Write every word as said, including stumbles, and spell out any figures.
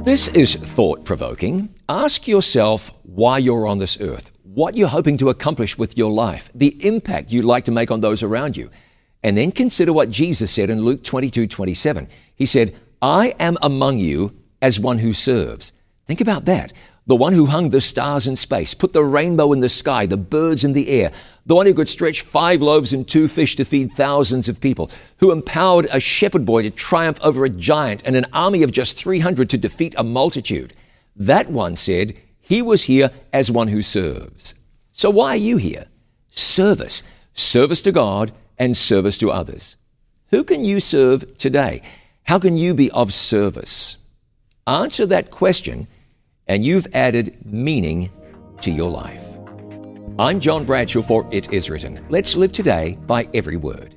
This is thought-provoking. Ask yourself why you're on this earth, what you're hoping to accomplish with your life, the impact you'd like to make on those around you. And then consider what Jesus said in Luke twenty-two twenty-seven. He said, I am among you as one who serves. Think about that. The one who hung the stars in space, put the rainbow in the sky, the birds in the air, the one who could stretch five loaves and two fish to feed thousands of people, who empowered a shepherd boy to triumph over a giant and an army of just three hundred to defeat a multitude. That one said he was here as one who serves. So why are you here? Service. Service to God and service to others. Who can you serve today? How can you be of service? Answer that question, and you've added meaning to your life. I'm John Bradshaw for It Is Written. Let's live today by every word.